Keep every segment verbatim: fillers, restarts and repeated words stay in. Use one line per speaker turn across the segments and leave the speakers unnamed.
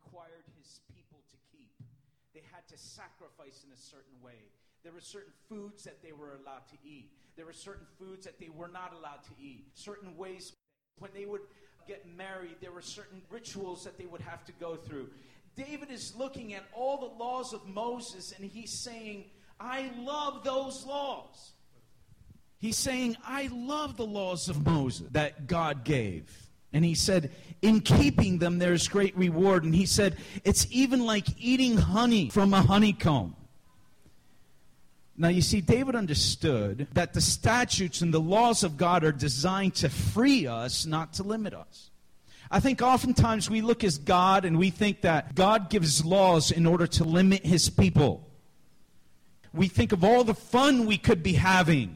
required his people to keep. They had to sacrifice in a certain way. There were certain foods that they were allowed to eat. There were certain foods that they were not allowed to eat. Certain ways, when they would get married, there were certain rituals that they would have to go through. David is looking at all the laws of Moses, and he's saying, I love those laws. He's saying, I love the laws of Moses that God gave. And he said, in keeping them, there's great reward. And he said, it's even like eating honey from a honeycomb. Now, you see, David understood that the statutes and the laws of God are designed to free us, not to limit us. I think oftentimes we look at God and we think that God gives laws in order to limit his people. We think of all the fun we could be having.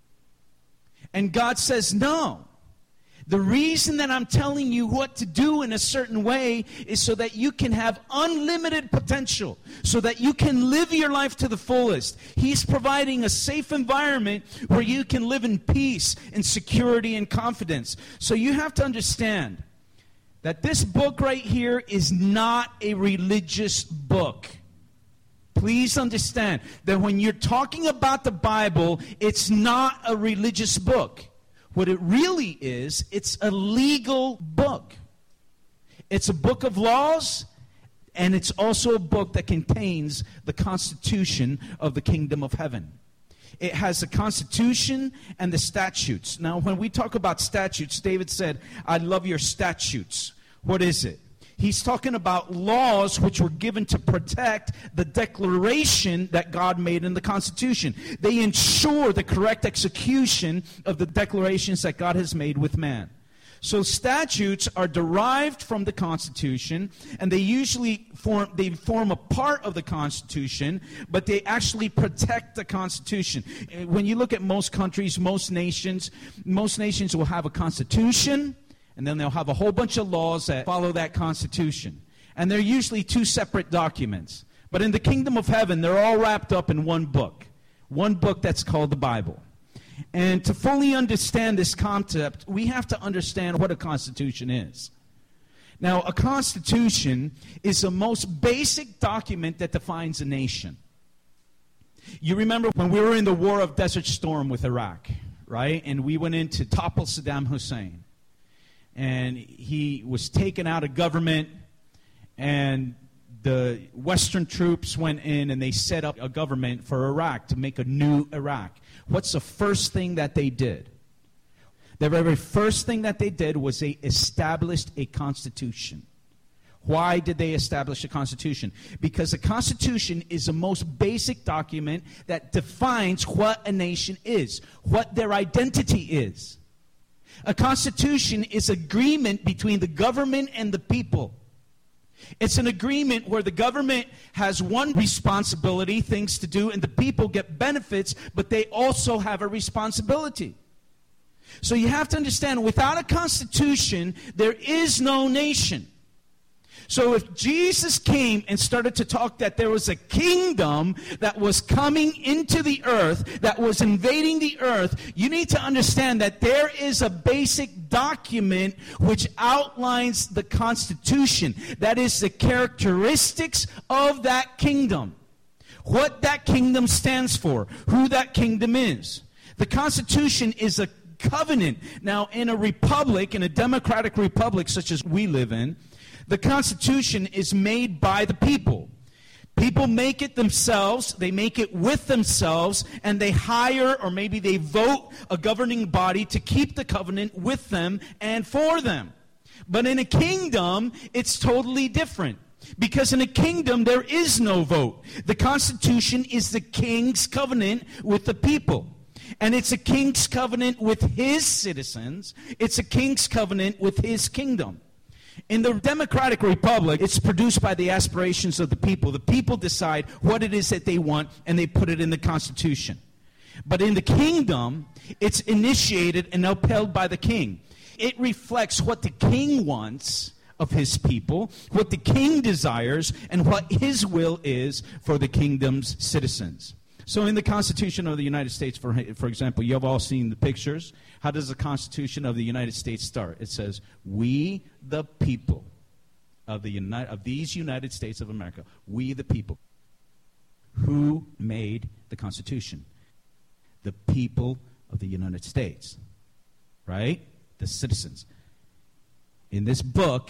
And God says, no. The reason that I'm telling you what to do in a certain way is so that you can have unlimited potential, so that you can live your life to the fullest. He's providing a safe environment where you can live in peace and security and confidence. So you have to understand that this book right here is not a religious book. Please understand that when you're talking about the Bible, it's not a religious book. What it really is, it's a legal book. It's a book of laws, and it's also a book that contains the constitution of the kingdom of heaven. It has the constitution and the statutes. Now, when we talk about statutes, David said, I love your statutes. What is it? He's talking about laws which were given to protect the declaration that God made in the Constitution. They ensure the correct execution of the declarations that God has made with man. So statutes are derived from the Constitution, and they usually form, they form a part of the Constitution, but they actually protect the Constitution. When you look at most countries, most nations, most nations will have a Constitution, and then they'll have a whole bunch of laws that follow that Constitution. And they're usually two separate documents. But in the kingdom of heaven, they're all wrapped up in one book. One book that's called the Bible. And to fully understand this concept, we have to understand what a constitution is. Now, a constitution is the most basic document that defines a nation. You remember when we were in the war of Desert Storm with Iraq, right? And we went in to topple Saddam Hussein. And he was taken out of government, and the Western troops went in and they set up a government for Iraq to make a new Iraq. What's the first thing that they did? The very first thing that they did was they established a constitution. Why did they establish a constitution? Because the Constitution is the most basic document that defines what a nation is, what their identity is. A constitution is agreement between the government and the people. It's an agreement where the government has one responsibility, things to do, and the people get benefits, but they also have a responsibility. So you have to understand, without a constitution, there is no nation. So if Jesus came and started to talk that there was a kingdom that was coming into the earth, that was invading the earth, you need to understand that there is a basic document which outlines the Constitution. That is the characteristics of that kingdom. What that kingdom stands for, who that kingdom is. The Constitution is a covenant. Now, in a republic, in a democratic republic such as we live in, the Constitution is made by the people. People make it themselves, they make it with themselves, and they hire or maybe they vote a governing body to keep the covenant with them and for them. But in a kingdom, it's totally different. Because in a kingdom, there is no vote. The Constitution is the king's covenant with the people. And it's a king's covenant with his citizens. It's a king's covenant with his kingdom. In the democratic republic, it's produced by the aspirations of the people. The people decide what it is that they want, and they put it in the Constitution. But in the kingdom, it's initiated and upheld by the king. It reflects what the king wants of his people, what the king desires, and what his will is for the kingdom's citizens. So in the Constitution of the United States, for, for example, you have all seen the pictures. How does the Constitution of the United States start? It says, "We the people of the United, of these United States of America, we the people. Who made the Constitution? The people of the United States, right? The citizens. In this book,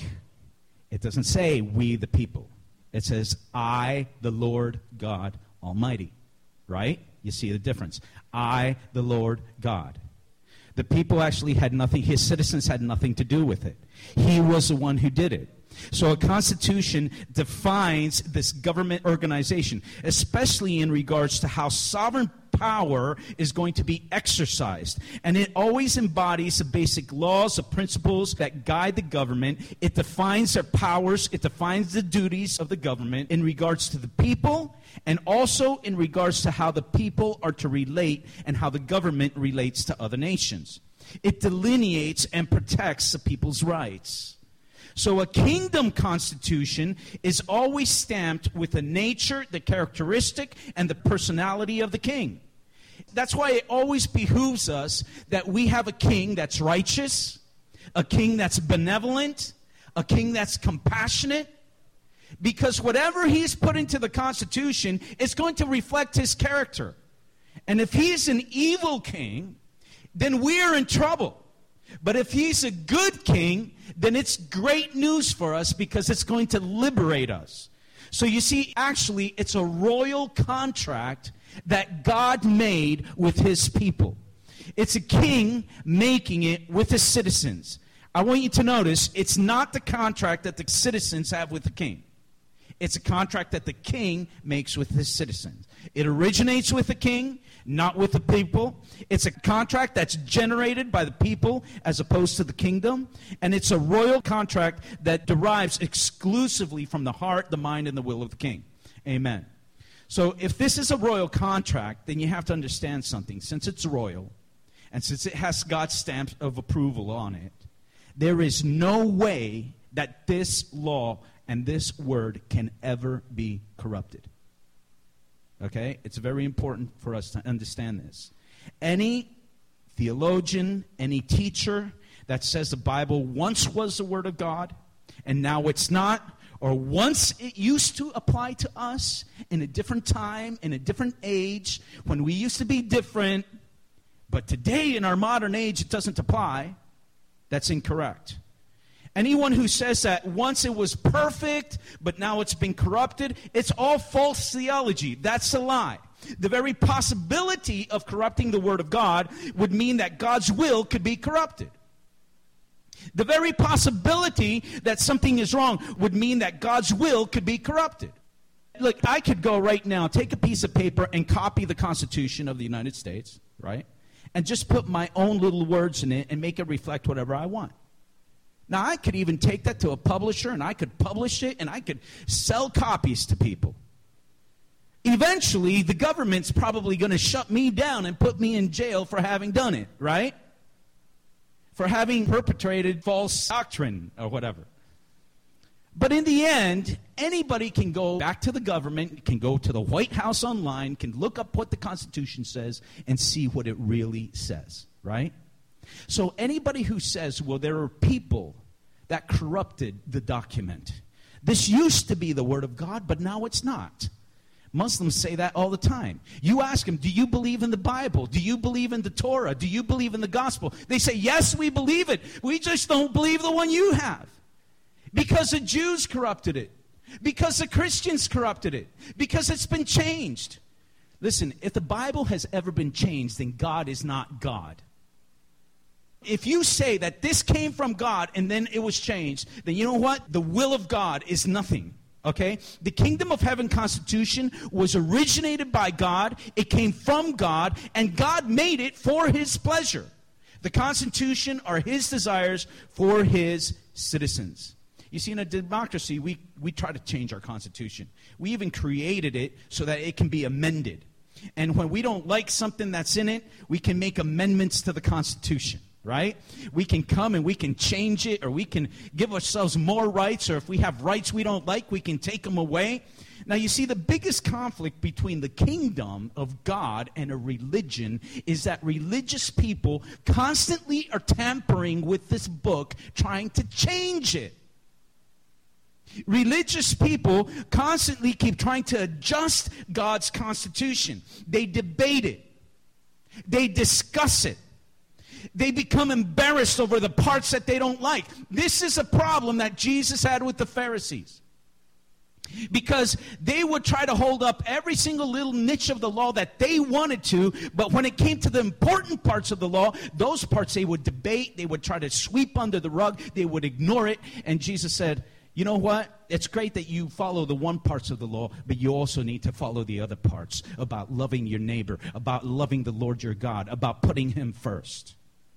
it doesn't say we the people. It says I, the Lord God Almighty, right? You see the difference. I, the Lord God. The people actually had nothing, his citizens had nothing to do with it. He was the one who did it. So a constitution defines this government organization, especially in regards to how sovereign power is going to be exercised. And it always embodies the basic laws, the principles that guide the government. It defines their powers. It defines the duties of the government in regards to the people, and also in regards to how the people are to relate and how the government relates to other nations. It delineates and protects the people's rights. So a kingdom constitution is always stamped with the nature, the characteristic, and the personality of the king. That's why it always behooves us that we have a king that's righteous, a king that's benevolent, a king that's compassionate, because whatever he's put into the Constitution is going to reflect his character. And if he's an evil king, then we're in trouble. But if he's a good king, then it's great news for us because it's going to liberate us. So you see, actually, it's a royal contract that God made with his people. It's a king making it with his citizens. I want you to notice, it's not the contract that the citizens have with the king. It's a contract that the king makes with his citizens. It originates with the king, not with the people. It's a contract that's generated by the people as opposed to the kingdom. And it's a royal contract that derives exclusively from the heart, the mind, and the will of the king. Amen. So if this is a royal contract, then you have to understand something. Since it's royal, and since it has God's stamp of approval on it, there is no way that this law and this word can ever be corrupted. Okay? It's very important for us to understand this. Any theologian, any teacher that says the Bible once was the Word of God and now it's not, or once it used to apply to us in a different time, in a different age, when we used to be different, but today in our modern age it doesn't apply, that's incorrect. Anyone who says that once it was perfect, but now it's been corrupted, it's all false theology. That's a lie. The very possibility of corrupting the Word of God would mean that God's will could be corrupted. The very possibility that something is wrong would mean that God's will could be corrupted. Look, I could go right now, take a piece of paper and copy the Constitution of the United States, right? And just put my own little words in it and make it reflect whatever I want. Now, I could even take that to a publisher, and I could publish it, and I could sell copies to people. Eventually, the government's probably going to shut me down and put me in jail for having done it, right? For having perpetrated false doctrine or whatever. But in the end, anybody can go back to the government, can go to the White House online, can look up what the Constitution says and see what it really says, right? So anybody who says, well, there are people that corrupted the document. This used to be the Word of God, but now it's not. Muslims say that all the time. You ask them, do you believe in the Bible? Do you believe in the Torah? Do you believe in the gospel? They say, yes, we believe it. We just don't believe the one you have. Because the Jews corrupted it. Because the Christians corrupted it. Because it's been changed. Listen, if the Bible has ever been changed, then God is not God. If you say that this came from God and then it was changed, then you know what? The will of God is nothing. Okay? The Kingdom of Heaven Constitution was originated by God. It came from God, and God made it for His pleasure. The Constitution are His desires for His citizens. You see, in a democracy, we, we try to change our Constitution. We even created it so that it can be amended. And when we don't like something that's in it, we can make amendments to the Constitution. Right? We can come and we can change it, or we can give ourselves more rights, or if we have rights we don't like, we can take them away. Now, you see, the biggest conflict between the kingdom of God and a religion is that religious people constantly are tampering with this book, trying to change it. Religious people constantly keep trying to adjust God's constitution. They debate it. They discuss it. They become embarrassed over the parts that they don't like. This is a problem that Jesus had with the Pharisees. Because they would try to hold up every single little niche of the law that they wanted to, but when it came to the important parts of the law, those parts they would debate, they would try to sweep under the rug, they would ignore it, and Jesus said, you know what? It's great that you follow the one parts of the law, but you also need to follow the other parts about loving your neighbor, about loving the Lord your God, about putting him first.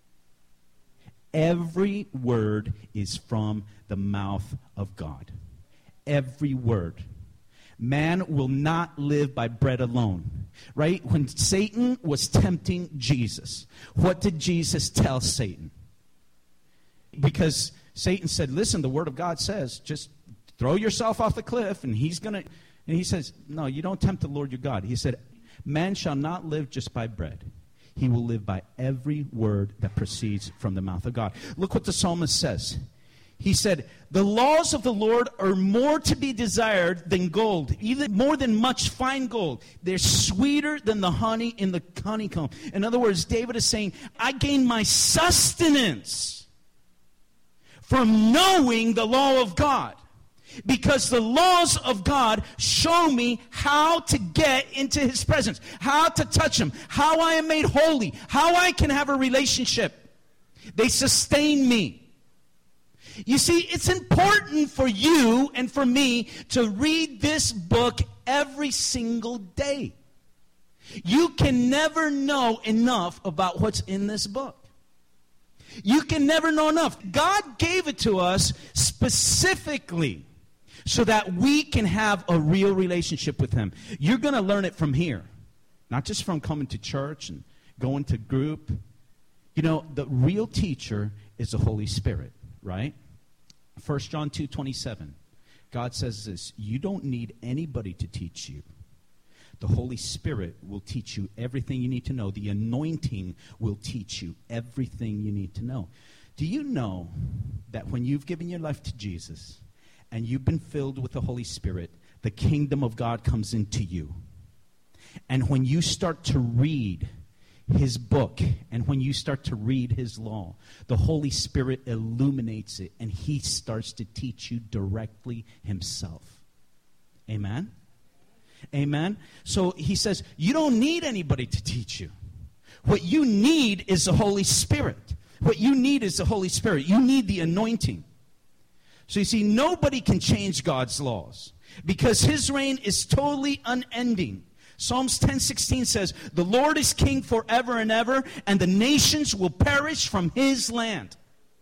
Every word is from the mouth of God. Every word. Man will not live by bread alone. Right? When Satan was tempting Jesus, what did Jesus tell Satan? Because Satan said, listen, the word of God says, just throw yourself off the cliff and he's going to, and he says, no, you don't tempt the Lord your God. He said, man shall not live just by bread. He will live by every word that proceeds from the mouth of God. Look what the psalmist says. He said, the laws of the Lord are more to be desired than gold, even more than much fine gold. They're sweeter than the honey in the honeycomb. In other words, David is saying, I gain my sustenance from knowing the law of God. Because the laws of God show me how to get into his presence, how to touch him, how I am made holy, how I can have a relationship. They sustain me. You see, it's important for you and for me to read this book every single day. You can never know enough about what's in this book. You can never know enough. God gave it to us specifically so that we can have a real relationship with him. You're going to learn it from here, not just from coming to church and going to group. You know, the real teacher is the Holy Spirit, right? First John two twenty-seven, God says this, you don't need anybody to teach you. The Holy Spirit will teach you everything you need to know. The anointing will teach you everything you need to know. Do you know that when you've given your life to Jesus and you've been filled with the Holy Spirit, the kingdom of God comes into you? And when you start to read his book, and when you start to read his law, the Holy Spirit illuminates it, and he starts to teach you directly himself. Amen? Amen? So he says, you don't need anybody to teach you. What you need is the Holy Spirit. What you need is the Holy Spirit. You need the anointing. So you see, nobody can change God's laws because his reign is totally unending. Psalms ten sixteen says, the Lord is king forever and ever, and the nations will perish from his land.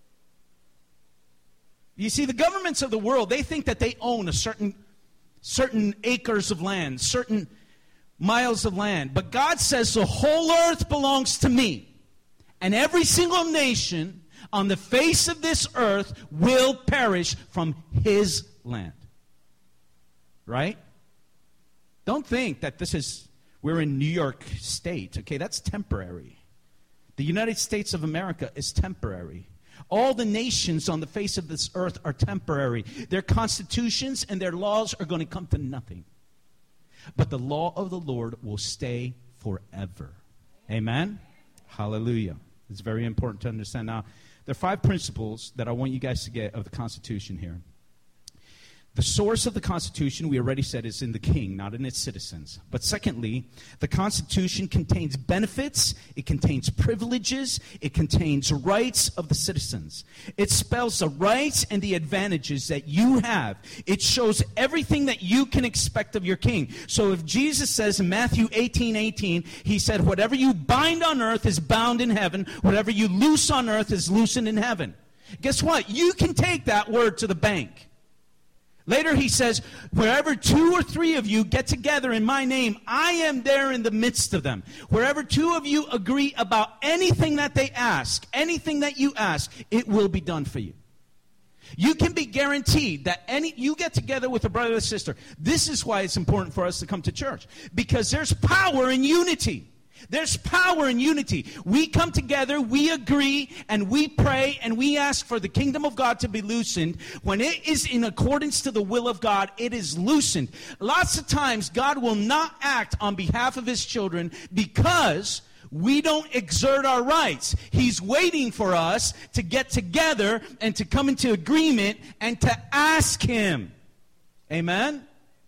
You see, the governments of the world, they think that they own a certain, certain acres of land, certain miles of land. But God says the whole earth belongs to me. And every single nation on the face of this earth will perish from his land. Right? Don't think that this is, we're in New York State. Okay, that's temporary. The United States of America is temporary. All the nations on the face of this earth are temporary. Their constitutions and their laws are going to come to nothing. But the law of the Lord will stay forever. Amen? Hallelujah. It's very important to understand. Now, there are five principles that I want you guys to get of the Constitution here. The source of the Constitution, we already said, is in the king, not in its citizens. But secondly, the Constitution contains benefits, it contains privileges, it contains rights of the citizens. It spells the rights and the advantages that you have. It shows everything that you can expect of your king. So if Jesus says in Matthew eighteen eighteen, he said, whatever you bind on earth is bound in heaven, whatever you loose on earth is loosened in heaven. Guess what? You can take that word to the bank. Later he says, wherever two or three of you get together in my name, I am there in the midst of them. Wherever two of you agree about anything that they ask, anything that you ask, it will be done for you. You can be guaranteed that any you get together with a brother or sister. This is why it's important for us to come to church. Because there's power in unity. There's power in unity. We come together, we agree, and we pray, and we ask for the kingdom of God to be loosened. When it is in accordance to the will of God, it is loosened. Lots of times, God will not act on behalf of his children because we don't exert our rights. He's waiting for us to get together and to come into agreement and to ask him. Amen?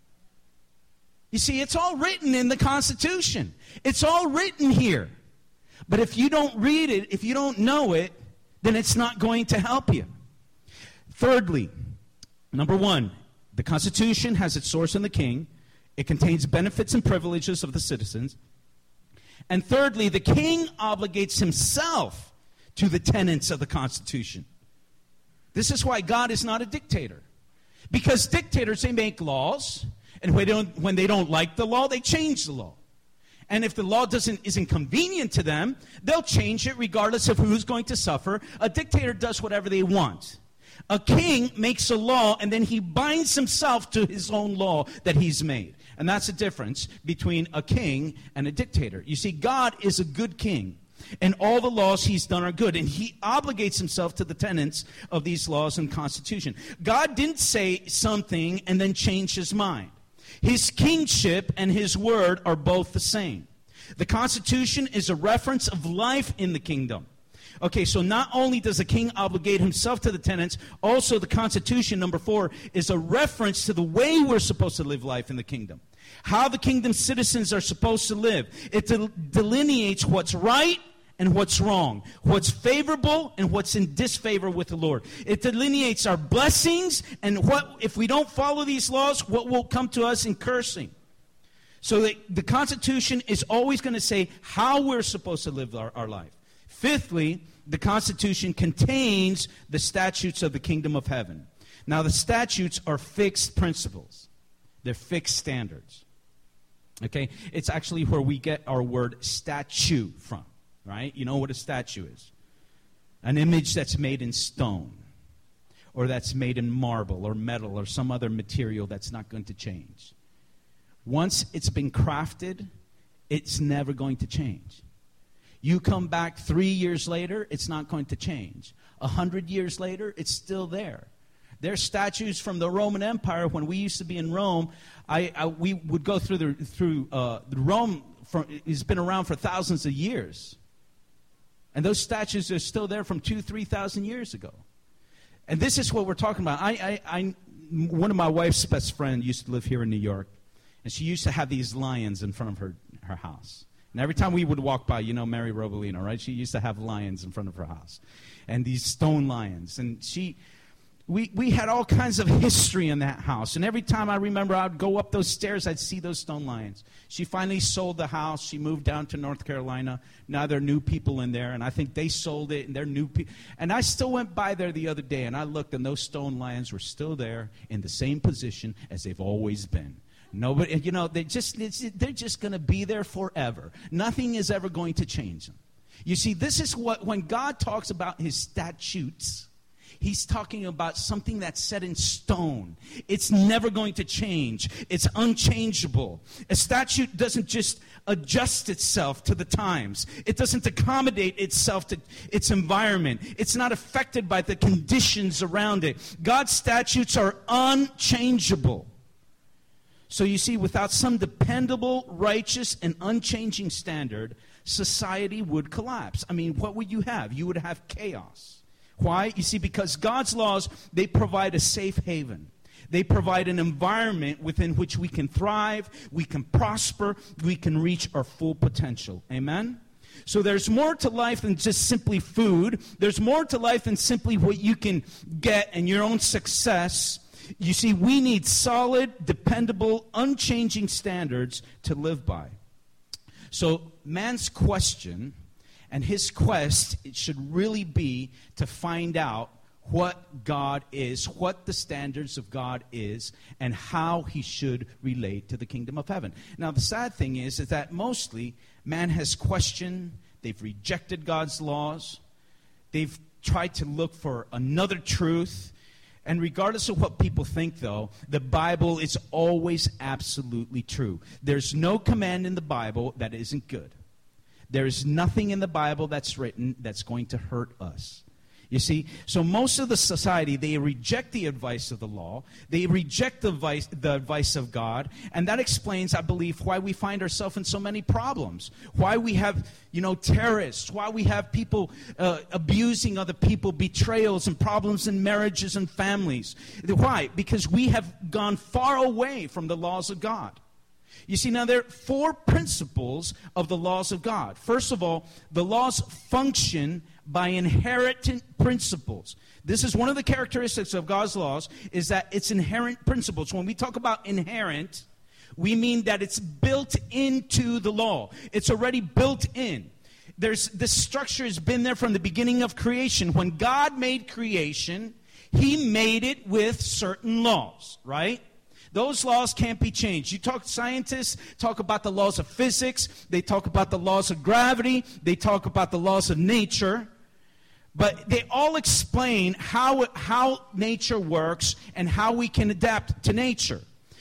You see, it's all written in the Constitution. It's all written here. But if you don't read it, if you don't know it, then it's not going to help you. Thirdly, number one, the Constitution has its source in the king. It contains benefits and privileges of the citizens. And thirdly, the king obligates himself to the tenets of the Constitution. This is why God is not a dictator. Because dictators, they make laws, and when they don't, when they don't like the law, they change the law. And if the law doesn't isn't convenient to them, they'll change it regardless of who's going to suffer. A dictator does whatever they want. A king makes a law, and then he binds himself to his own law that he's made. And that's the difference between a king and a dictator. You see, God is a good king, and all the laws he's done are good, and he obligates himself to the tenets of these laws and Constitution. God didn't say something and then change his mind. His kingship and his word are both the same. The Constitution is a reference of life in the kingdom. Okay, so not only does the king obligate himself to the tenets, also the Constitution, number four, is a reference to the way we're supposed to live life in the kingdom. How the kingdom's citizens are supposed to live. It del- delineates what's right and what's wrong, what's favorable and what's in disfavor with the Lord. It delineates our blessings and what, if we don't follow these laws, what will come to us in cursing. So the, the Constitution is always going to say how we're supposed to live our, our life. Fifthly, the Constitution contains the statutes of the kingdom of heaven. Now, the statutes are fixed principles. They're fixed standards. Okay? It's actually where we get our word statue from, right? You know what a statue is? An image that's made in stone, or that's made in marble or metal or some other material that's not going to change. Once it's been crafted, it's never going to change. You come back three years later, it's not going to change. A hundred years later, it's still there. There's statues from the Roman Empire. When we used to be in Rome, I, I we would go through the through uh, the Rome. From, it's been around for thousands of years, and those statues are still there from two, three thousand years ago. And this is what we're talking about. I, I, I, one of my wife's best friends used to live here in New York, and she used to have these lions in front of her her house. And every time we would walk by, you know Mary Robolino, right? She used to have lions in front of her house. And these stone lions. And she, we, we had all kinds of history in that house. And every time I remember I would go up those stairs, I'd see those stone lions. She finally sold the house. She moved down to North Carolina. Now there are new people in there. And I think they sold it, and they're new people. And I still went by there the other day, and I looked, and those stone lions were still there in the same position as they've always been. Nobody, you know, they just, they're just going to be there forever. Nothing is ever going to change them. You see, this is what, when God talks about his statutes, he's talking about something that's set in stone. It's never going to change. It's unchangeable. A statute doesn't just adjust itself to the times. It doesn't accommodate itself to its environment. It's not affected by the conditions around it. God's statutes are unchangeable. So you see, without some dependable, righteous, and unchanging standard, society would collapse. I mean, what would you have? You would have chaos. Why? You see, because God's laws, they provide a safe haven. They provide an environment within which we can thrive, we can prosper, we can reach our full potential. Amen? So there's more to life than just simply food. There's more to life than simply what you can get and your own success. You see, we need solid, dependable, unchanging standards to live by. So man's question and his quest, it should really be to find out what God is, what the standards of God is, and how he should relate to the kingdom of heaven. Now, the sad thing is, is that mostly man has questioned, they've rejected God's laws, they've tried to look for another truth. And regardless of what people think, though, the Bible is always absolutely true. There's no command in the Bible that isn't good. There is nothing in the Bible that's written that's going to hurt us. You see, so most of the society, they reject the advice of the law. They reject the advice, the advice of God. And that explains, I believe, why we find ourselves in so many problems. Why we have, you know, terrorists. Why we have people uh, abusing other people, betrayals and problems in marriages and families. Why? Because we have gone far away from the laws of God. You see, now there are four principles of the laws of God. First of all, the laws function by inherent principles. This is one of the characteristics of God's laws, is that it's inherent principles. When we talk about inherent, we mean that it's built into the law. It's already built in. There's this structure has been there from the beginning of creation. When God made creation, He made it with certain laws, right? Those laws can't be changed. You talk, scientists talk about the laws of physics. They talk about the laws of gravity. They talk about the laws of nature. But they all explain how, how nature works and how we can adapt to nature.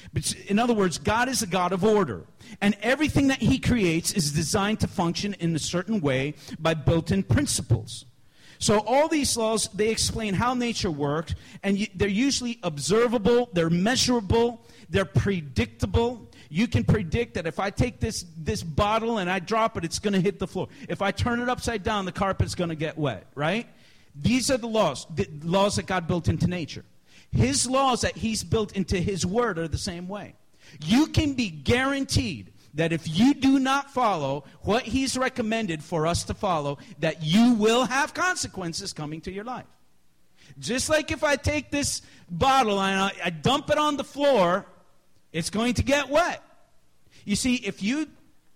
In other words, God is a God of order. And everything that He creates is designed to function in a certain way by built-in principles. So all these laws, they explain how nature works, and they're usually observable, they're measurable, they're predictable. You can predict that if I take this, this bottle and I drop it, it's going to hit the floor. If I turn it upside down, the carpet's going to get wet, right? These are the laws, the laws that God built into nature. His laws that He's built into His Word are the same way. You can be guaranteed that if you do not follow what He's recommended for us to follow, that you will have consequences coming to your life. Just like if I take this bottle and I, I dump it on the floor, it's going to get wet. You see, if you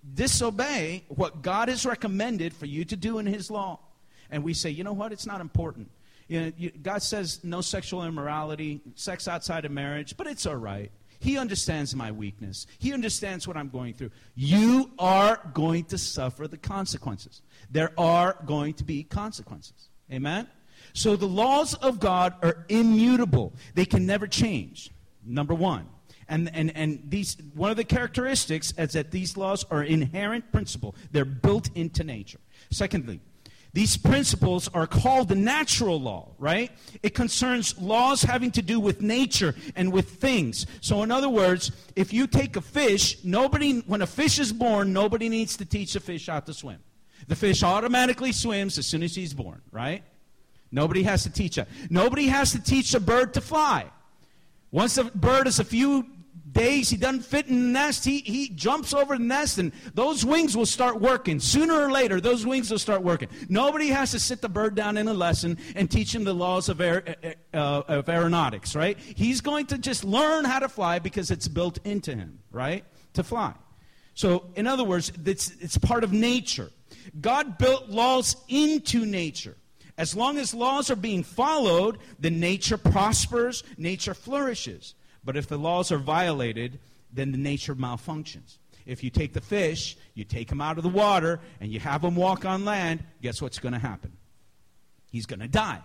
disobey what God has recommended for you to do in His law, and we say, you know what, it's not important. You know, you, God says no sexual immorality, sex outside of marriage, but it's all right. He understands my weakness. He understands what I'm going through. You are going to suffer the consequences. There are going to be consequences. Amen? So the laws of God are immutable. They can never change. Number one. And, and, and these one of the characteristics is that these laws are inherent principle. They're built into nature. Secondly, these principles are called the natural law, right? It concerns laws having to do with nature and with things. So in other words, if you take a fish, nobody, when a fish is born, nobody needs to teach a fish how to swim. The fish automatically swims as soon as he's born, right? Nobody has to teach it. Nobody has to teach a bird to fly. Once the bird is a few days, he doesn't fit in the nest, he, he jumps over the nest, and those wings will start working. Sooner or later, those wings will start working. Nobody has to sit the bird down in a lesson and teach him the laws of, aer, uh, of aeronautics, right? He's going to just learn how to fly because it's built into him, right, to fly. So, in other words, it's, it's part of nature. God built laws into nature. As long as laws are being followed, then nature prospers, nature flourishes. But if the laws are violated, then the nature malfunctions. If you take the fish, you take him out of the water, and you have him walk on land, guess what's going to happen? He's going to die.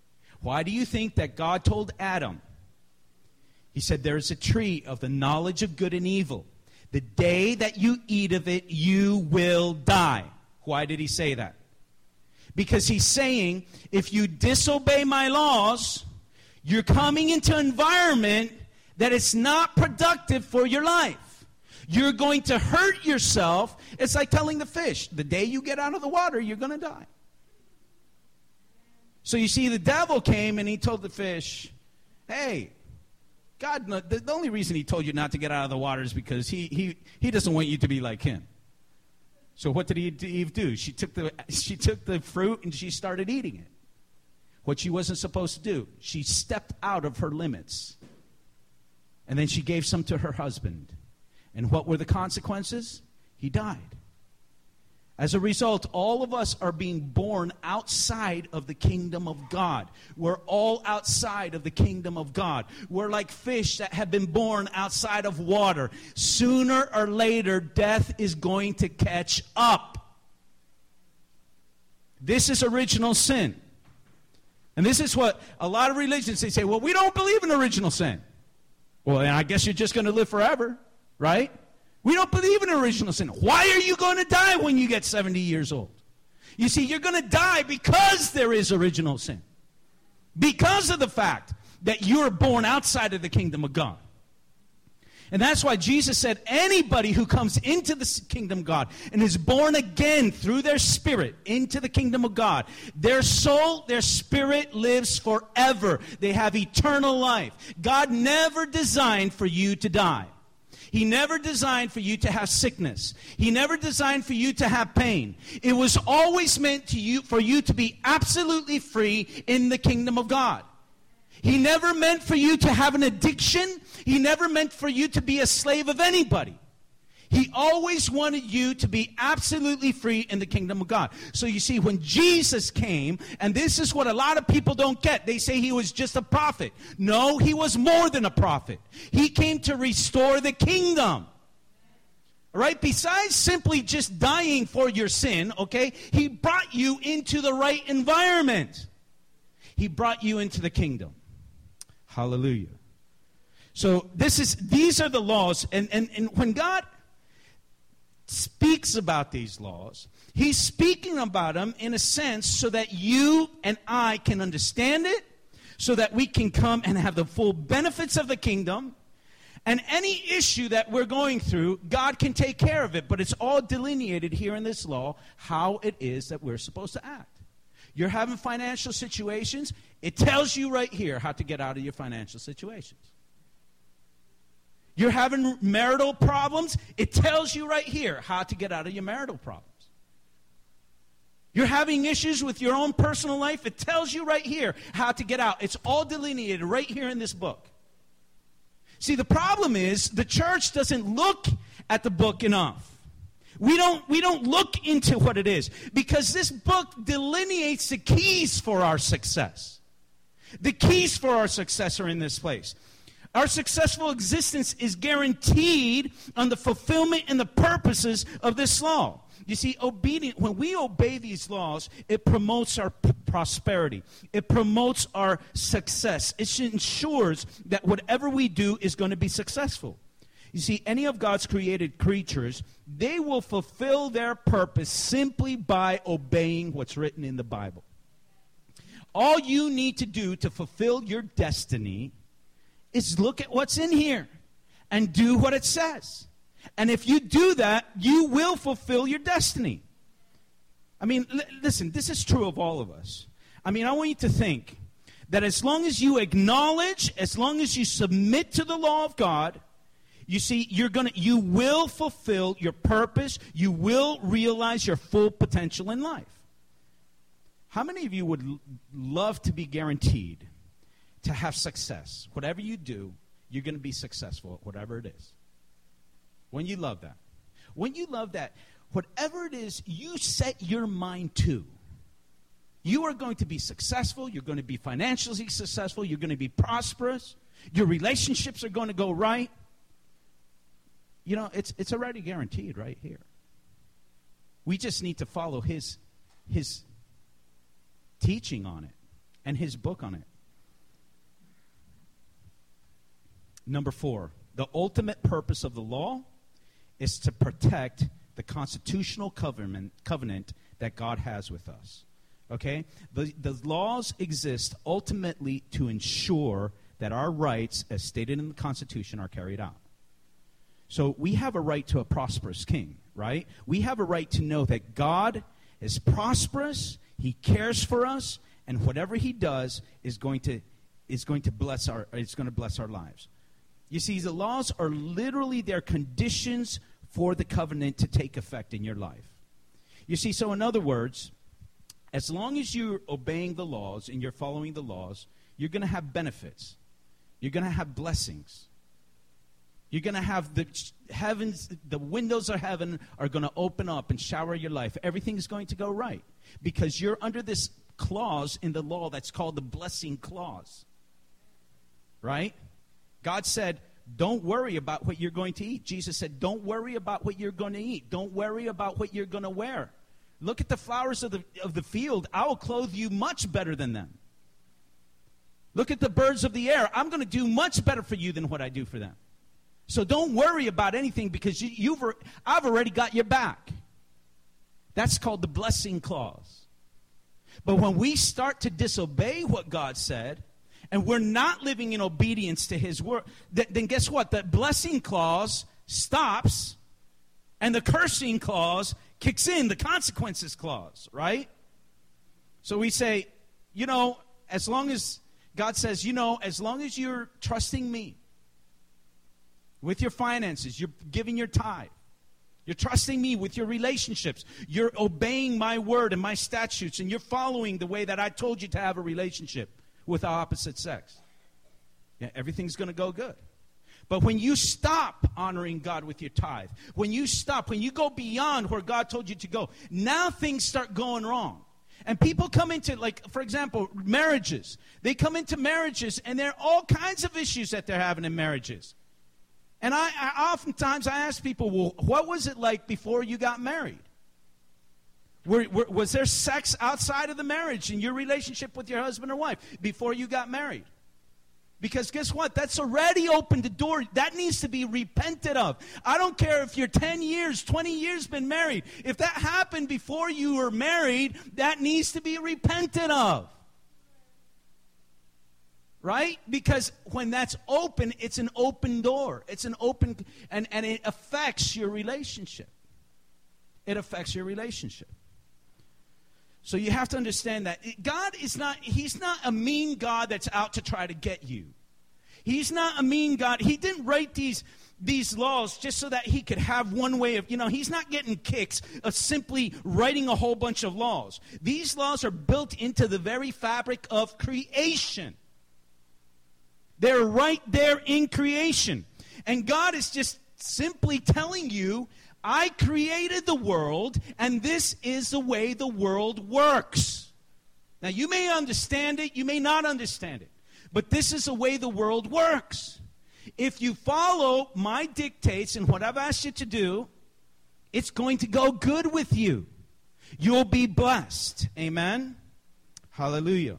Why do you think that God told Adam? He said, there is a tree of the knowledge of good and evil. The day that you eat of it, you will die. Why did he say that? Because he's saying, if you disobey my laws, you're coming into an environment that it's not productive for your life. You're going to hurt yourself. It's like telling the fish, the day you get out of the water, you're going to die. So you see, the devil came and he told the fish, hey, God, the only reason he told you not to get out of the water is because he, he, he doesn't want you to be like him. So what did Eve do? She took the, she took the fruit and she started eating it. What she wasn't supposed to do. She stepped out of her limits. And then she gave some to her husband. And what were the consequences? He died. As a result, all of us are being born outside of the kingdom of God. We're all outside of the kingdom of God. We're like fish that have been born outside of water. Sooner or later, death is going to catch up. This is original sin. And this is what a lot of religions, they say, well, we don't believe in original sin. Well, then I guess you're just going to live forever, right? We don't believe in original sin. Why are you going to die when you get seventy years old? You see, you're going to die because there is original sin. Because of the fact that you're born outside of the kingdom of God. And that's why Jesus said anybody who comes into the kingdom of God and is born again through their spirit into the kingdom of God, their soul, their spirit lives forever. They have eternal life. God never designed for you to die. He never designed for you to have sickness. He never designed for you to have pain. It was always meant to you for you to be absolutely free in the kingdom of God. He never meant for you to have an addiction. He never meant for you to be a slave of anybody. He always wanted you to be absolutely free in the kingdom of God. So you see, when Jesus came, and this is what a lot of people don't get. They say he was just a prophet. No, he was more than a prophet. He came to restore the kingdom. All right? Besides simply just dying for your sin, okay, he brought you into the right environment. He brought you into the kingdom. Hallelujah. So this is these are the laws, and, and, and when God speaks about these laws, he's speaking about them in a sense so that you and I can understand it, so that we can come and have the full benefits of the kingdom. And any issue that we're going through, God can take care of it, but it's all delineated here in this law how it is that we're supposed to act. You're having financial situations, it tells you right here how to get out of your financial situations. You're having marital problems, it tells you right here how to get out of your marital problems. You're having issues with your own personal life, it tells you right here how to get out. It's all delineated right here in this book. See, the problem is the church doesn't look at the book enough. We don't, we don't look into what it is, because this book delineates the keys for our success. The keys for our success are in this place. Our successful existence is guaranteed on the fulfillment and the purposes of this law. You see, obedient, when we obey these laws, it promotes our p- prosperity. It promotes our success. It ensures that whatever we do is going to be successful. You see, any of God's created creatures, they will fulfill their purpose simply by obeying what's written in the Bible. All you need to do to fulfill your destiny is look at what's in here and do what it says. And if you do that, you will fulfill your destiny. I mean, l- listen, this is true of all of us. I mean, I want you to think that as long as you acknowledge, as long as you submit to the law of God, you see, you're gonna, you will fulfill your purpose. You will realize your full potential in life. How many of you would l- love to be guaranteed to have success? Whatever you do, you're going to be successful at whatever it is. When you love that. When you love that, whatever it is you set your mind to, you are going to be successful. You're going to be financially successful. You're going to be prosperous. Your relationships are going to go right. You know, it's it's already guaranteed right here. We just need to follow his his teaching on it and his book on it. Number four, the ultimate purpose of the law is to protect the constitutional covenant, covenant that God has with us. Okay? The, the laws exist ultimately to ensure that our rights, as stated in the Constitution, are carried out. So we have a right to a prosperous king, right? We have a right to know that God is prosperous, he cares for us, and whatever he does is going to is going to bless our is going to bless our lives. You see, the laws are literally their conditions for the covenant to take effect in your life. You see, so in other words, as long as you're obeying the laws and you're following the laws, you're going to have benefits. You're going to have blessings. You're going to have the heavens, the windows of heaven are going to open up and shower your life. Everything's going to go right because you're under this clause in the law that's called the blessing clause. Right? God said, don't worry about what you're going to eat. Jesus said, don't worry about what you're going to eat. Don't worry about what you're going to wear. Look at the flowers of the, of the field. I will clothe you much better than them. Look at the birds of the air. I'm going to do much better for you than what I do for them. So don't worry about anything because you, you've, I've already got your back. That's called the blessing clause. But when we start to disobey what God said, and we're not living in obedience to his word, th- then guess what? The blessing clause stops, and the cursing clause kicks in, the consequences clause, right? So we say, you know, as long as God says, you know, as long as you're trusting me with your finances, you're giving your tithe, you're trusting me with your relationships, you're obeying my word and my statutes, and you're following the way that I told you to have a relationship with the opposite sex, yeah, everything's going to go good. But when you stop honoring God with your tithe, when you stop, when you go beyond where God told you to go, now things start going wrong. And people come into, like, for example, marriages. They come into marriages, and there are all kinds of issues that they're having in marriages. And I, I oftentimes I ask people, well, what was it like before you got married? Were, were, was there sex outside of the marriage in your relationship with your husband or wife before you got married? Because guess what? That's already opened the door. That needs to be repented of. I don't care if you're ten years, twenty years been married. If that happened before you were married, that needs to be repented of. Right? Because when that's open, it's an open door. It's an open, and, and it affects your relationship. It affects your relationship. So you have to understand that God is not, he's not a mean God that's out to try to get you. He's not a mean God. He didn't write these, these laws just so that he could have one way of, you know, he's not getting kicks of simply writing a whole bunch of laws. These laws are built into the very fabric of creation. They're right there in creation. And God is just simply telling you, I created the world, and this is the way the world works. Now, you may understand it, you may not understand it, but this is the way the world works. If you follow my dictates and what I've asked you to do, it's going to go good with you. You'll be blessed. Amen? Hallelujah.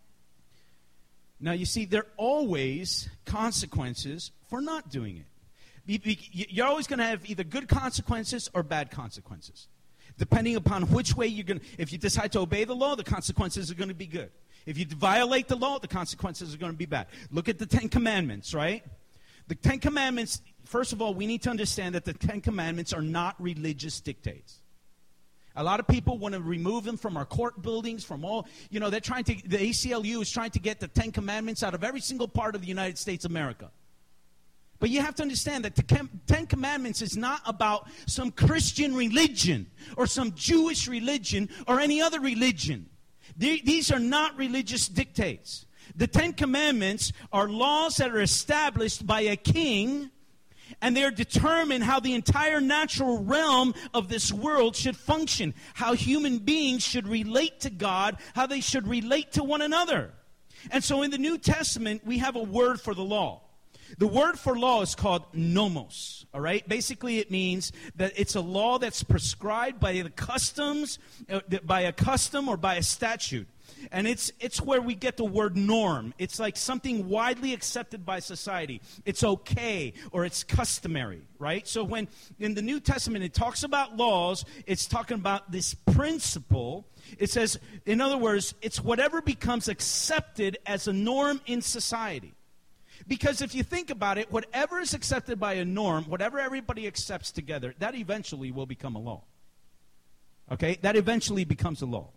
Now, you see, there are always consequences for not doing it. You're always going to have either good consequences or bad consequences, depending upon which way you're going to. If you decide to obey the law, the consequences are going to be good. If you violate the law, the consequences are going to be bad. Look at the Ten Commandments, right? The Ten Commandments, first of all, we need to understand that the Ten Commandments are not religious dictates. A lot of people want to remove them from our court buildings, from all, you know, they're trying to, the A C L U is trying to get the Ten Commandments out of every single part of the United States of America. But you have to understand that the Ten Commandments is not about some Christian religion or some Jewish religion or any other religion. These are not religious dictates. The Ten Commandments are laws that are established by a king, and they're determined how the entire natural realm of this world should function, how human beings should relate to God, how they should relate to one another. And so in the New Testament, we have a word for the law. The word for law is called nomos, all right? Basically, it means that it's a law that's prescribed by the customs, uh, by a custom or by a statute. And it's it's where we get the word norm. It's like something widely accepted by society. It's okay or it's customary, right? So when in the New Testament it talks about laws, it's talking about this principle. It says, in other words, it's whatever becomes accepted as a norm in society. Because if you think about it, whatever is accepted by a norm, whatever everybody accepts together, that eventually will become a law. Okay? That eventually becomes a law.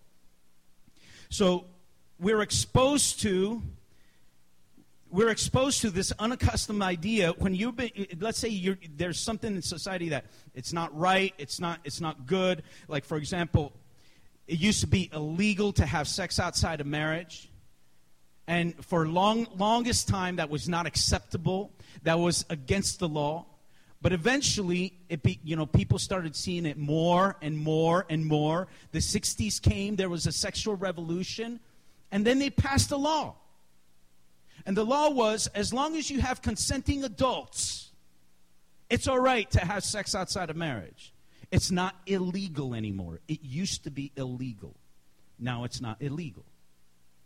So we're exposed to we're exposed to this unaccustomed idea when you let's say you're, there's something in society that it's not right, it's not it's not good. Like, for example, it used to be illegal to have sex outside of marriage. And for long, longest time, that was not acceptable. That was against the law. But eventually, it be, you know, people started seeing it more and more and more. The sixties came. There was a sexual revolution. And then they passed a law. And the law was, as long as you have consenting adults, it's all right to have sex outside of marriage. It's not illegal anymore. It used to be illegal. Now it's not illegal.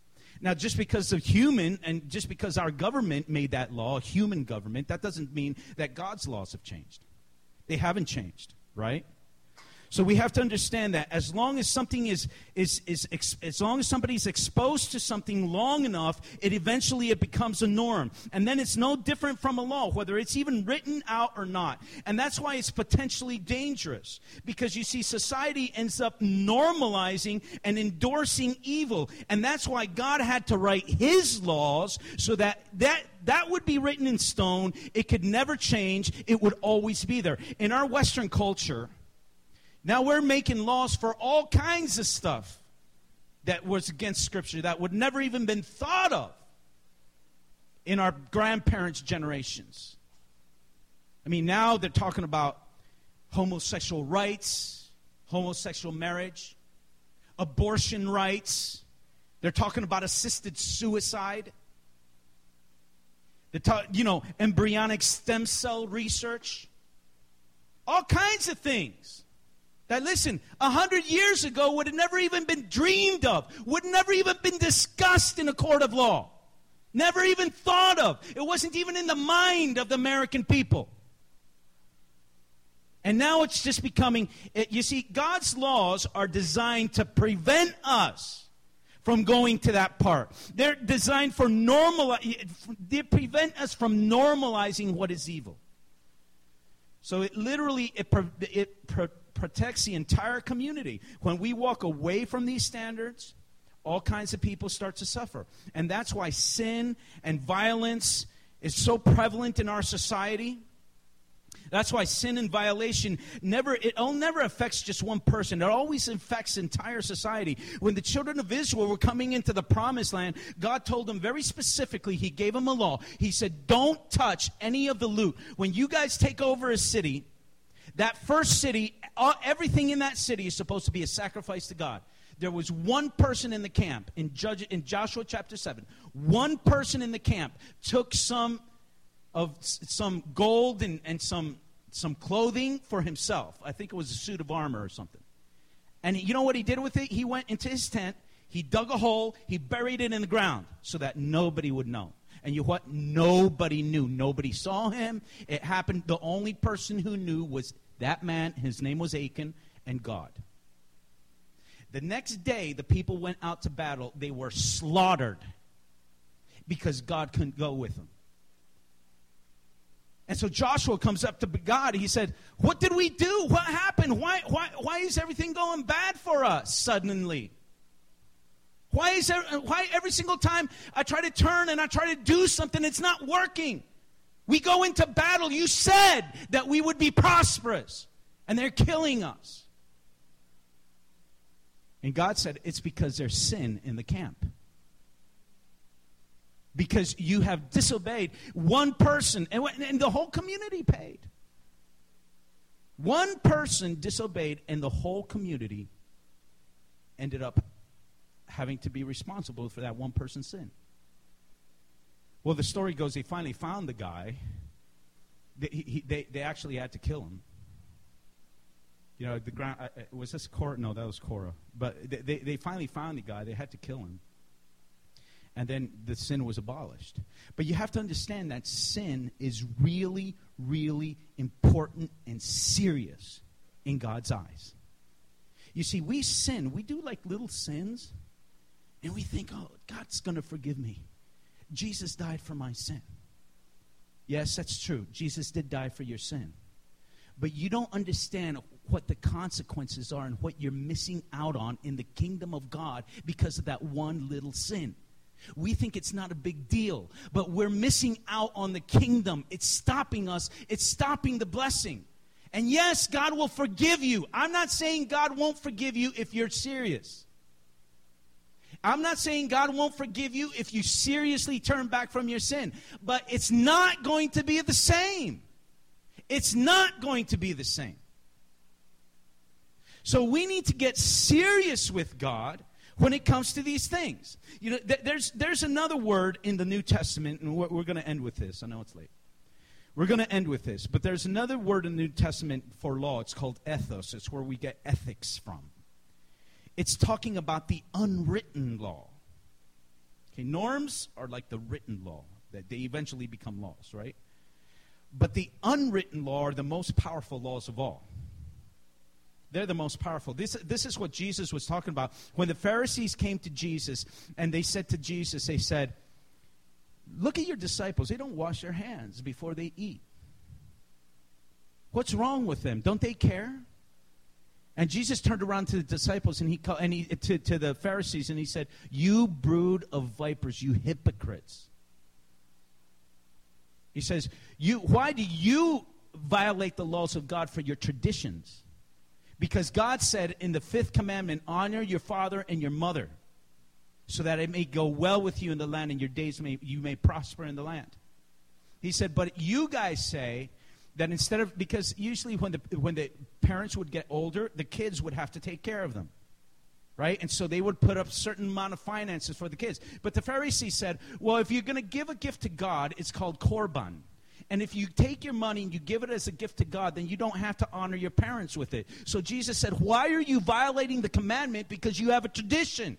Now, just because of human, and just because our government made that law, human government, that doesn't mean that God's laws have changed. They haven't changed, right? So we have to understand that as long as something is, is, is ex, as long as somebody's exposed to something long enough, it eventually it becomes a norm. And then it's no different from a law, whether it's even written out or not. And that's why it's potentially dangerous. Because you see, society ends up normalizing and endorsing evil. And that's why God had to write his laws so that that That would be written in stone. It could never change. It would always be there. In our Western culture, now we're making laws for all kinds of stuff that was against Scripture, that would never even been thought of in our grandparents' generations. I mean, now they're talking about homosexual rights, homosexual marriage, abortion rights. They're talking about assisted suicide. They're ta- you know, embryonic stem cell research. All kinds of things. That, listen, a hundred years ago would have never even been dreamed of, would never even been discussed in a court of law, never even thought of. It wasn't even in the mind of the American people. And now it's just becoming, you see, God's laws are designed to prevent us from going to that part. They're designed for normal, they prevent us from normalizing what is evil. So it literally, it, it protects the entire community. When we walk away from these standards, all kinds of people start to suffer. And that's why sin and violence is so prevalent in our society. That's why sin and violation never, it all never affects just one person. It always affects entire society. When the children of Israel were coming into the promised land, God told them very specifically, he gave them a law. He said, don't touch any of the loot. When you guys take over a city, that first city, everything in that city is supposed to be a sacrifice to God. There was one person in the camp, in, Judge, in Joshua chapter seven, one person in the camp took some of some gold and, and some, some clothing for himself. I think it was a suit of armor or something. And you know what he did with it? He went into his tent, he dug a hole, he buried it in the ground so that nobody would know. And you know what? Nobody knew. Nobody saw him. It happened. The only person who knew was that man. His name was Achan, and God. The next day, the people went out to battle. They were slaughtered because God couldn't go with them. And so Joshua comes up to God. He said, what did we do? What happened? Why, why, why is everything going bad for us suddenly? Why is there, why every single time I try to turn and I try to do something, it's not working? We go into battle. You said that we would be prosperous, and they're killing us. And God said, it's because there's sin in the camp. Because you have disobeyed one person, and, and the whole community paid. One person disobeyed, and the whole community ended up having to be responsible for that one person's sin. Well, the story goes, they finally found the guy. They, he, they, they actually had to kill him. You know, the ground, uh, was this Korah? No, that was Korah. But they, they, they finally found the guy. They had to kill him. And then the sin was abolished. But you have to understand that sin is really, really important and serious in God's eyes. You see, we sin. We do like little sins. And we think, oh, God's going to forgive me. Jesus died for my sin. Yes, that's true. Jesus did die for your sin. But you don't understand what the consequences are and what you're missing out on in the kingdom of God because of that one little sin. We think it's not a big deal, but we're missing out on the kingdom. It's stopping us. It's stopping the blessing. And yes, God will forgive you. I'm not saying God won't forgive you if you're serious. I'm not saying God won't forgive you if you seriously turn back from your sin. But it's not going to be the same. It's not going to be the same. So we need to get serious with God when it comes to these things. You know, th- there's there's another word in the New Testament, and we're, we're going to end with this. I know it's late. We're going to end with this. But there's another word in the New Testament for law. It's called ethos. It's where we get ethics from. It's talking about the unwritten law. Okay, norms are like the written law, that they eventually become laws, right? But the unwritten law are the most powerful laws of all. They're the most powerful. This, this is what Jesus was talking about. When the Pharisees came to Jesus and they said to Jesus, they said, look at your disciples. They don't wash their hands before they eat. What's wrong with them? Don't they care? And Jesus turned around to the disciples and he called, and he to, to the Pharisees and he said, you brood of vipers, you hypocrites. He says, you why do you violate the laws of God for your traditions? Because God said in the fifth commandment, honor your father and your mother, so that it may go well with you in the land and your days may you may prosper in the land. He said, but you guys say that instead of, because usually when the when the parents would get older, the kids would have to take care of them, right? And so they would put up certain amount of finances for the kids. But the Pharisees said, well, if you're going to give a gift to God, it's called korban. And if you take your money and you give it as a gift to God, then you don't have to honor your parents with it. So Jesus said, why are you violating the commandment? Because you have a tradition.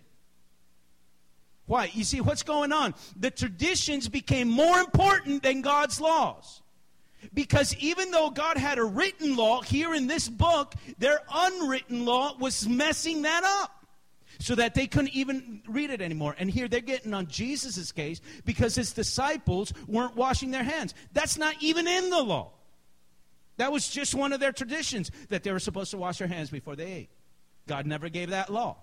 Why? You see, what's going on? The traditions became more important than God's laws. Because even though God had a written law, here in this book, their unwritten law was messing that up. So that they couldn't even read it anymore. And here they're getting on Jesus' case because his disciples weren't washing their hands. That's not even in the law. That was just one of their traditions, that they were supposed to wash their hands before they ate. God never gave that law.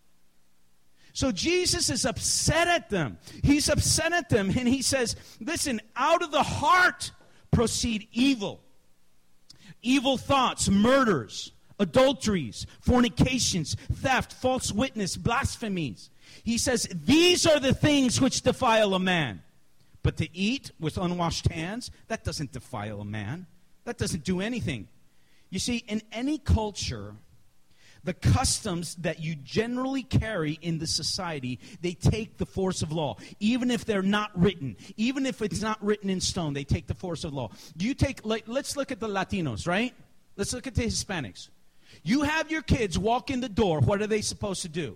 So Jesus is upset at them. He's upset at them and he says, listen, out of the heart proceed evil. Evil thoughts, murders, adulteries, fornications, theft, false witness, blasphemies. He says, these are the things which defile a man. But to eat with unwashed hands, that doesn't defile a man. That doesn't do anything. You see, in any culture, the customs that you generally carry in the society, they take the force of law. Even if they're not written, even if it's not written in stone, they take the force of law. You take, like, let's look at the Latinos, right? Let's look at the Hispanics. You have your kids walk in the door. What are they supposed to do?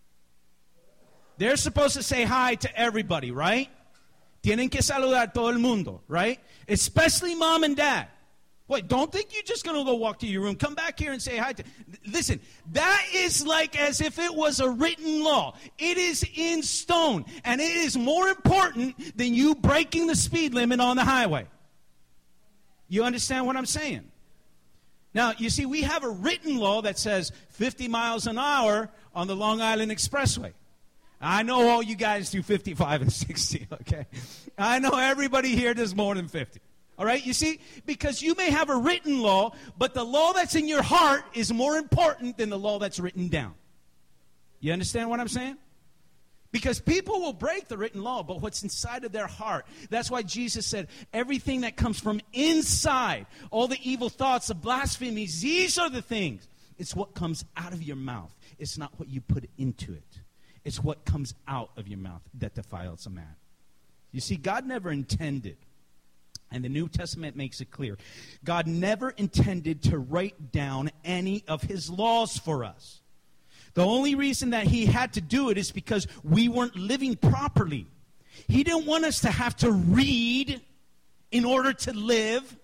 They're supposed to say hi to everybody, right? Tienen que saludar todo el mundo, right? Especially mom and dad. Wait, don't think you're just going to go walk to your room. Come back here and say hi to... Listen, that is like as if it was a written law. It is in stone. And it is more important than you breaking the speed limit on the highway. You understand what I'm saying? Now, you see, we have a written law that says fifty miles an hour on the Long Island Expressway. I know all you guys do fifty-five and sixty, okay? I know everybody here does more than fifty. All right, you see? Because you may have a written law, but the law that's in your heart is more important than the law that's written down. You understand what I'm saying? Because people will break the written law, but what's inside of their heart. That's why Jesus said, everything that comes from inside, all the evil thoughts, the blasphemies, these are the things. It's what comes out of your mouth. It's not what you put into it. It's what comes out of your mouth that defiles a man. You see, God never intended, and the New Testament makes it clear, God never intended to write down any of his laws for us. The only reason that he had to do it is because we weren't living properly. He didn't want us to have to read in order to live.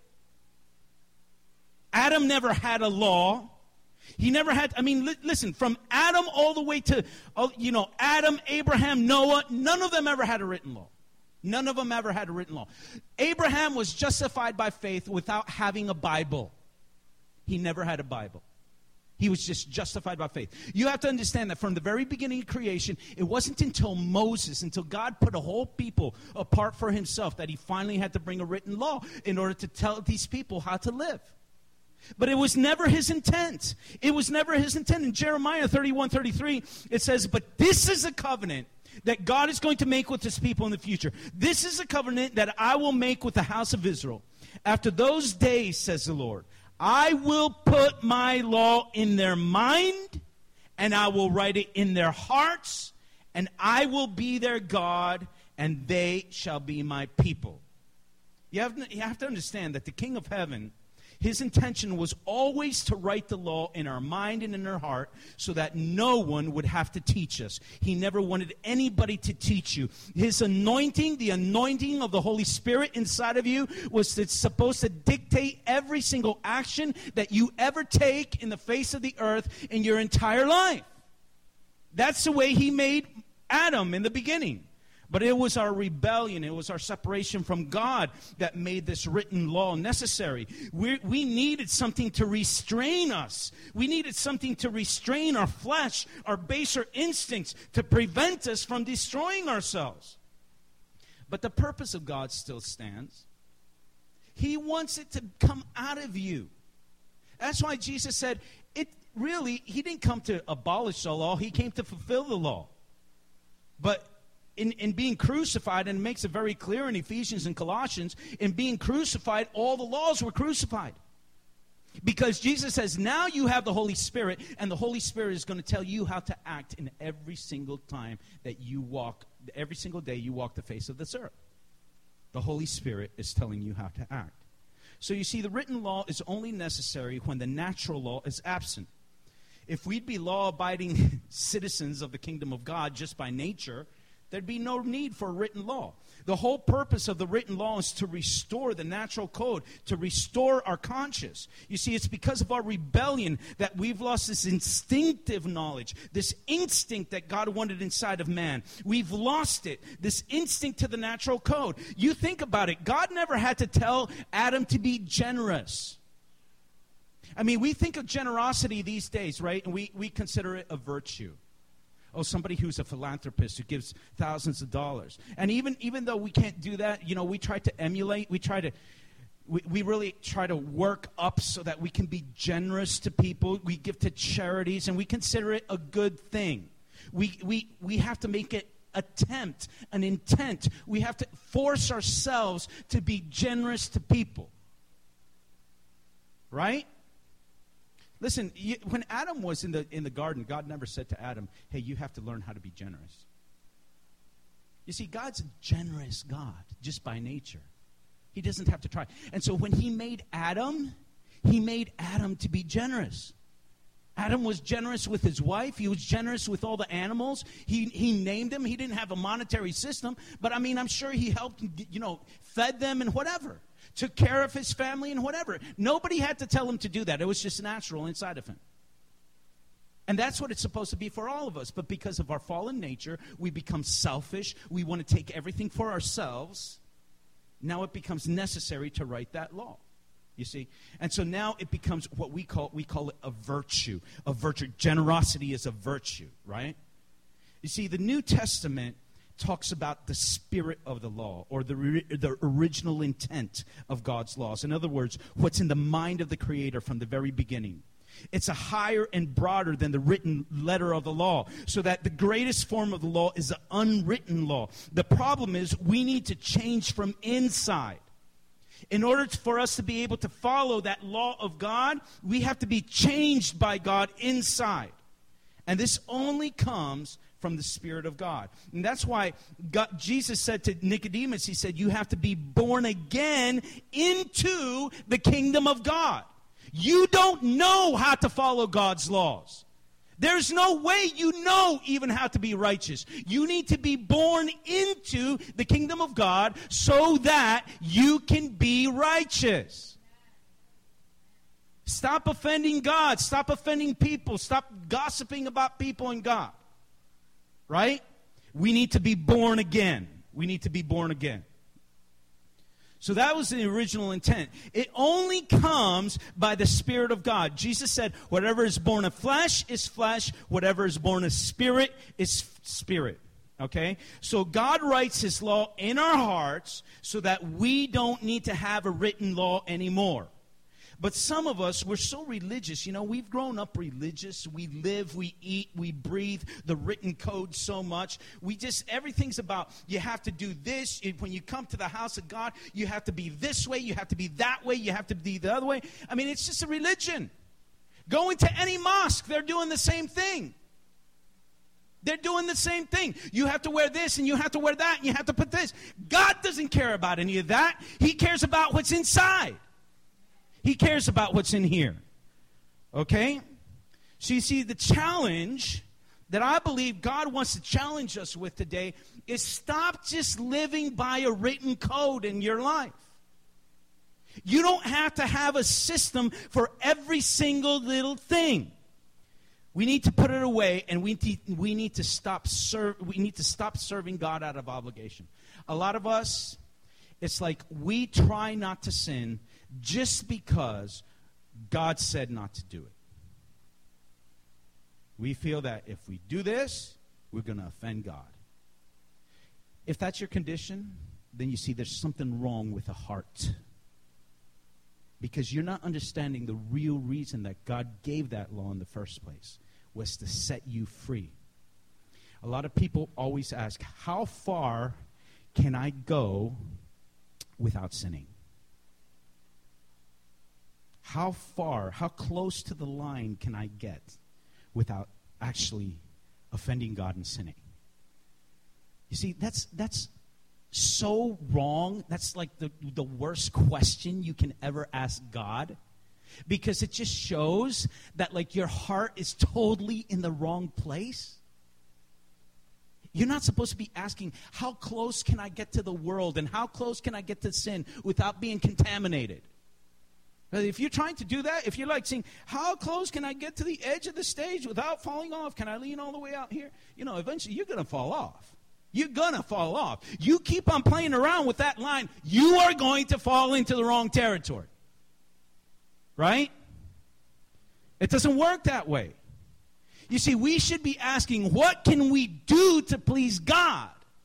Adam never had a law. He never had, I mean, li- listen, from Adam all the way to, uh, you know, Adam, Abraham, Noah, none of them ever had a written law. None of them ever had a written law. Abraham was justified by faith without having a Bible. He never had a Bible. He was just justified by faith. You have to understand that from the very beginning of creation, it wasn't until Moses, until God put a whole people apart for himself, that he finally had to bring a written law in order to tell these people how to live. But it was never his intent. It was never his intent. In Jeremiah thirty-one thirty-three, it says, but this is a covenant that God is going to make with his people in the future. This is a covenant that I will make with the house of Israel. After those days, says the Lord, I will put my law in their mind, and I will write it in their hearts, and I will be their God, and they shall be my people. You have, you have to understand that the King of Heaven, His intention was always to write the law in our mind and in our heart so that no one would have to teach us. He never wanted anybody to teach you. His anointing, the anointing of the Holy Spirit inside of you, was to, supposed to dictate every single action that you ever take in the face of the earth in your entire life. That's the way He made Adam in the beginning. But it was our rebellion, it was our separation from God that made this written law necessary. We we needed something to restrain us. We needed something to restrain our flesh, our baser instincts, to prevent us from destroying ourselves. But the purpose of God still stands. He wants it to come out of you. That's why Jesus said, it really, He didn't come to abolish the law, He came to fulfill the law. But In, in being crucified, and it makes it very clear in Ephesians and Colossians, in being crucified, all the laws were crucified. Because Jesus says, now you have the Holy Spirit, and the Holy Spirit is going to tell you how to act in every single time that you walk, every single day you walk the face of this earth. The Holy Spirit is telling you how to act. So you see, the written law is only necessary when the natural law is absent. If we'd be law-abiding citizens of the kingdom of God just by nature, there'd be no need for a written law. The whole purpose of the written law is to restore the natural code, to restore our conscience. You see, it's because of our rebellion that we've lost this instinctive knowledge, this instinct that God wanted inside of man. We've lost it, this instinct to the natural code. You think about it. God never had to tell Adam to be generous. I mean, we think of generosity these days, right? And we, we consider it a virtue. Oh, somebody who's a philanthropist who gives thousands of dollars. And even even though we can't do that, you know, we try to emulate. We try to, we, we really try to work up so that we can be generous to people. We give to charities, and we consider it a good thing. We we we have to make it attempt, an intent. We have to force ourselves to be generous to people. Right? Listen, you, when Adam was in the in the garden, God never said to Adam, hey, you have to learn how to be generous. You see, God's a generous God just by nature. He doesn't have to try. And so when He made Adam, He made Adam to be generous. Adam was generous with his wife. He was generous with all the animals. He he named them. He didn't have a monetary system. But, I mean, I'm sure he helped, you know, fed them and whatever. Took care of his family and whatever. Nobody had to tell him to do that. It was just natural inside of him. And that's what it's supposed to be for all of us. But because of our fallen nature, we become selfish. We want to take everything for ourselves. Now it becomes necessary to write that law. You see? And so now it becomes what we call, we call it a virtue. A virtue. Generosity is a virtue, right? You see, the New Testament talks about the spirit of the law, or the, the original intent of God's laws. In other words, what's in the mind of the Creator from the very beginning. It's a higher and broader than the written letter of the law, so that the greatest form of the law is the unwritten law. The problem is we need to change from inside. In order for us to be able to follow that law of God, we have to be changed by God inside. And this only comes from the Spirit of God. And that's why God, Jesus said to Nicodemus, He said, you have to be born again into the kingdom of God. You don't know how to follow God's laws. There's no way you know even how to be righteous. You need to be born into the kingdom of God so that you can be righteous. Stop offending God. Stop offending people. Stop gossiping about people and God. Right? We need to be born again. We need to be born again. So that was the original intent. It only comes by the Spirit of God. Jesus said, whatever is born of flesh is flesh. Whatever is born of spirit is spirit. Okay? So God writes His law in our hearts so that we don't need to have a written law anymore. But some of us, we're so religious. You know, we've grown up religious. We live, we eat, we breathe the written code so much. We just, everything's about, you have to do this. When you come to the house of God, you have to be this way. You have to be that way. You have to be the other way. I mean, it's just a religion. Go into any mosque. They're doing the same thing. They're doing the same thing. You have to wear this and you have to wear that and you have to put this. God doesn't care about any of that. He cares about what's inside. He cares about what's in here. Okay? So you see, the challenge that I believe God wants to challenge us with today is stop just living by a written code in your life. You don't have to have a system for every single little thing. We need to put it away, and we need, we need to stop serve, we need to stop serving God out of obligation. A lot of us, it's like we try not to sin just because God said not to do it. We feel that if we do this, we're going to offend God. If that's your condition, then you see there's something wrong with the heart. Because you're not understanding the real reason that God gave that law in the first place, was to set you free. A lot of people always ask, how far can I go without sinning? How far, how close to the line can I get without actually offending God and sinning? You see, that's that's so wrong. That's like the, the worst question you can ever ask God, because it just shows that like your heart is totally in the wrong place. You're not supposed to be asking, how close can I get to the world and how close can I get to sin without being contaminated? If you're trying to do that, if you're like saying, how close can I get to the edge of the stage without falling off? Can I lean all the way out here? You know, eventually you're going to fall off. You're going to fall off. You keep on playing around with that line, you are going to fall into the wrong territory. Right? It doesn't work that way. You see, we should be asking, what can we do to please God?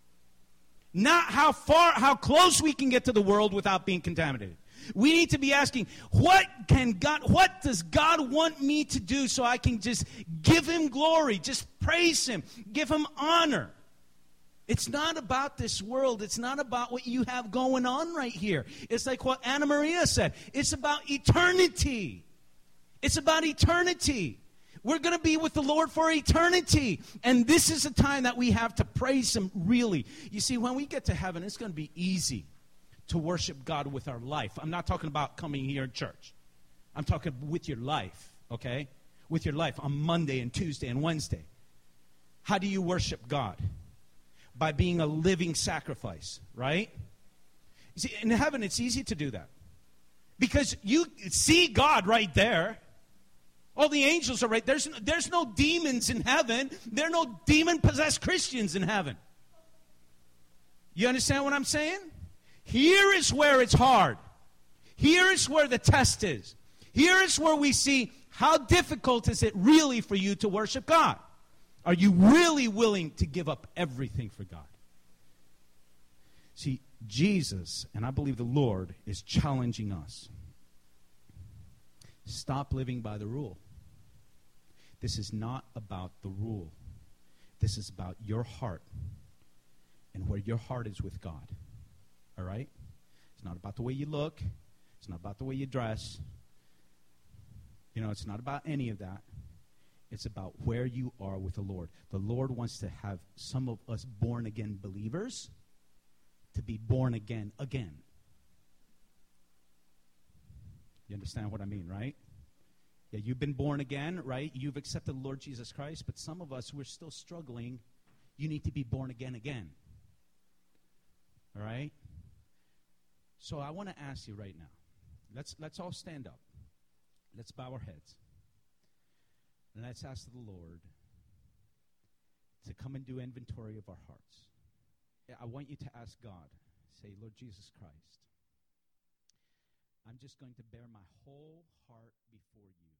Not how far, how close we can get to the world without being contaminated. We need to be asking, what can God, what does God want me to do so I can just give him glory, just praise him, give him honor? It's not about this world. It's not about what you have going on right here. It's like what Anna Maria said. It's about eternity. It's about eternity. We're going to be with the Lord for eternity. And this is a time that we have to praise him really. You see, when we get to heaven, it's going to be easy to worship God with our life. I'm not talking about coming here in church. I'm talking with your life, okay? With your life on Monday and Tuesday and Wednesday. How do you worship God? By being a living sacrifice, right? You see, in heaven, it's easy to do that. Because you see God right there. All the angels are right. There's, there's no demons in heaven. There are no demon-possessed Christians in heaven. You understand what I'm saying? Here is where it's hard. Here is where the test is. Here is where we see how difficult is it really for you to worship God. Are you really willing to give up everything for God? See, Jesus, and I believe the Lord, is challenging us. Stop living by the rule. This is not about the rule. This is about your heart and where your heart is with God. All right? It's not about the way you look. It's not about the way you dress. You know, it's not about any of that. It's about where you are with the Lord. The Lord wants to have some of us born-again believers to be born again again. You understand what I mean, right? Yeah, you've been born again, right? You've accepted the Lord Jesus Christ, but some of us, we're still struggling. You need to be born again again. All right? So I want to ask you right now. Let's let's all stand up. Let's bow our heads. And let's ask the Lord to come and do inventory of our hearts. I want you to ask God, say, Lord Jesus Christ, I'm just going to bear my whole heart before you.